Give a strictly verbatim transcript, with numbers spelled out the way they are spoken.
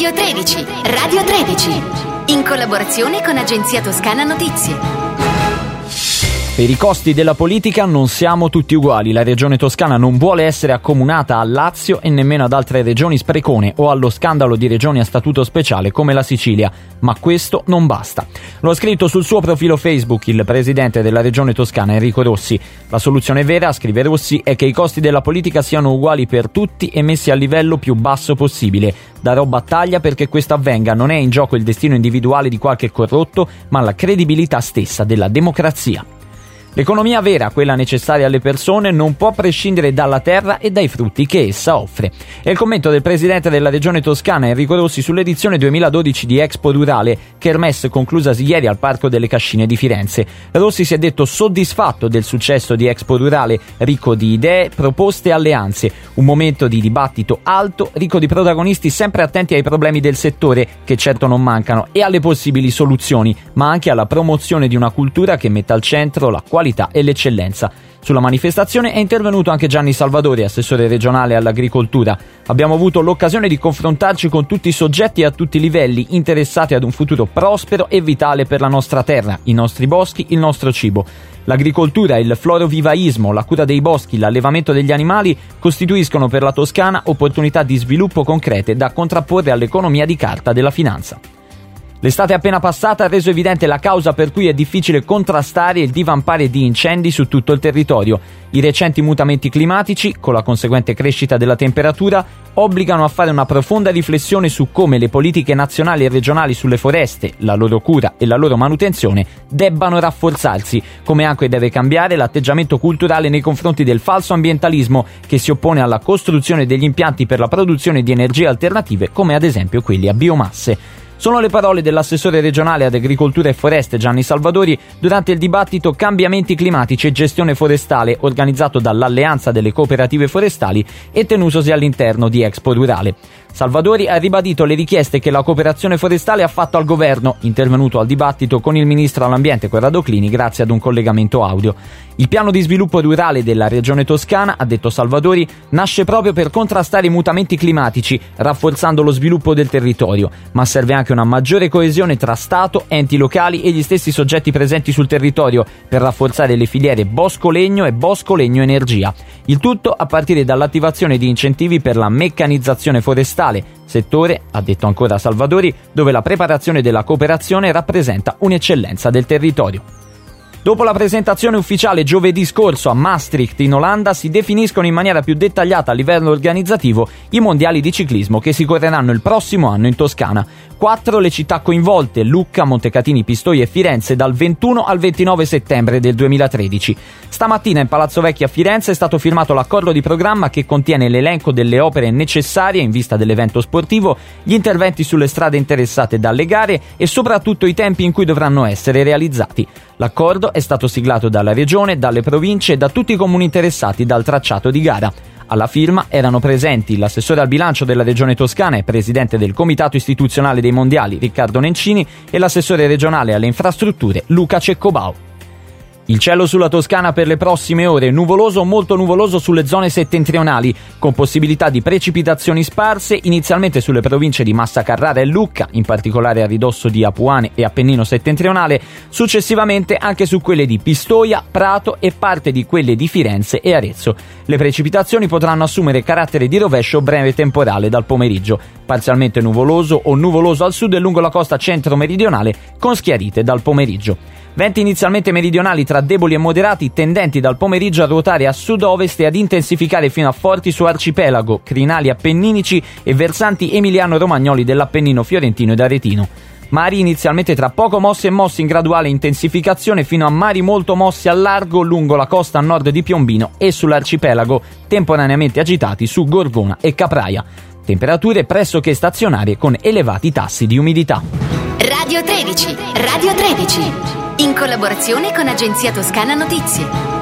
Radio tredici, Radio tredici, in collaborazione con Agenzia Toscana Notizie. Per i costi della politica non siamo tutti uguali. La regione toscana non vuole essere accomunata al Lazio e nemmeno ad altre regioni sprecone o allo scandalo di regioni a statuto speciale come la Sicilia, ma questo non basta. Lo ha scritto sul suo profilo Facebook il presidente della regione toscana Enrico Rossi. La soluzione vera, scrive Rossi, è che i costi della politica siano uguali per tutti e messi al livello più basso possibile. Darò battaglia perché questo avvenga. Non è in gioco il destino individuale di qualche corrotto, ma la credibilità stessa della democrazia. L'economia vera, quella necessaria alle persone, non può prescindere dalla terra e dai frutti che essa offre. È il commento del presidente della regione toscana Enrico Rossi sull'edizione duemiladodici di Expo Rurale, Kermesse conclusasi ieri al Parco delle Cascine di Firenze. Rossi si è detto soddisfatto del successo di Expo Rurale, ricco di idee, proposte e alleanze. Un momento di dibattito alto, ricco di protagonisti sempre attenti ai problemi del settore, che certo non mancano, e alle possibili soluzioni, ma anche alla promozione di una cultura che metta al centro la qualità e l'eccellenza. Sulla manifestazione è intervenuto anche Gianni Salvadori, assessore regionale all'agricoltura. Abbiamo avuto l'occasione di confrontarci con tutti i soggetti a tutti i livelli interessati ad un futuro prospero e vitale per la nostra terra, i nostri boschi, il nostro cibo. L'agricoltura, il florovivaismo, la cura dei boschi, l'allevamento degli animali costituiscono per la Toscana opportunità di sviluppo concrete da contrapporre all'economia di carta della finanza. L'estate appena passata ha reso evidente la causa per cui è difficile contrastare il divampare di incendi su tutto il territorio. I recenti mutamenti climatici, con la conseguente crescita della temperatura, obbligano a fare una profonda riflessione su come le politiche nazionali e regionali sulle foreste, la loro cura e la loro manutenzione debbano rafforzarsi, come anche deve cambiare l'atteggiamento culturale nei confronti del falso ambientalismo che si oppone alla costruzione degli impianti per la produzione di energie alternative, come ad esempio quelli a biomasse. Sono le parole dell'assessore regionale ad agricoltura e foreste Gianni Salvadori durante il dibattito Cambiamenti climatici e gestione forestale organizzato dall'Alleanza delle Cooperative Forestali e tenutosi all'interno di Expo Rurale. Salvadori ha ribadito le richieste che la cooperazione forestale ha fatto al governo, intervenuto al dibattito con il ministro all'ambiente Corrado Clini grazie ad un collegamento audio. Il piano di sviluppo rurale della regione toscana, ha detto Salvadori, nasce proprio per contrastare i mutamenti climatici, rafforzando lo sviluppo del territorio, ma serve anche una maggiore coesione tra Stato, enti locali e gli stessi soggetti presenti sul territorio per rafforzare le filiere bosco-legno e bosco-legno-energia. Il tutto a partire dall'attivazione di incentivi per la meccanizzazione forestale, settore, ha detto ancora Salvadori, dove la preparazione della cooperazione rappresenta un'eccellenza del territorio. Dopo la presentazione ufficiale giovedì scorso a Maastricht in Olanda si definiscono in maniera più dettagliata a livello organizzativo i mondiali di ciclismo che si correranno il prossimo anno in Toscana. Quattro le città coinvolte: Lucca, Montecatini, Pistoia e Firenze, dal ventuno al ventinove settembre del duemilatredici. Stamattina in Palazzo Vecchio a Firenze è stato firmato l'accordo di programma che contiene l'elenco delle opere necessarie in vista dell'evento sportivo, gli interventi sulle strade interessate dalle gare e soprattutto i tempi in cui dovranno essere realizzati. L'accordo è stato siglato dalla Regione, dalle province e da tutti i comuni interessati dal tracciato di gara. Alla firma erano presenti l'assessore al bilancio della Regione Toscana e presidente del Comitato Istituzionale dei Mondiali Riccardo Nencini e l'assessore regionale alle infrastrutture Luca Ceccobau. Il cielo sulla Toscana per le prossime ore, nuvoloso o molto nuvoloso sulle zone settentrionali, con possibilità di precipitazioni sparse inizialmente sulle province di Massa Carrara e Lucca, in particolare a ridosso di Apuane e Appennino settentrionale, successivamente anche su quelle di Pistoia, Prato e parte di quelle di Firenze e Arezzo. Le precipitazioni potranno assumere carattere di rovescio breve temporale dal pomeriggio, parzialmente nuvoloso o nuvoloso al sud e lungo la costa centro-meridionale, con schiarite dal pomeriggio. Venti inizialmente meridionali tra deboli e moderati, tendenti dal pomeriggio a ruotare a sud-ovest e ad intensificare fino a forti su arcipelago, crinali appenninici e versanti emiliano-romagnoli dell'Appennino fiorentino ed aretino. Mari inizialmente tra poco mossi e mossi in graduale intensificazione fino a mari molto mossi al largo lungo la costa a nord di Piombino e sull'arcipelago, temporaneamente agitati su Gorgona e Capraia. Temperature pressoché stazionarie con elevati tassi di umidità. Radio tredici, Radio tredici, in collaborazione con Agenzia Toscana Notizie.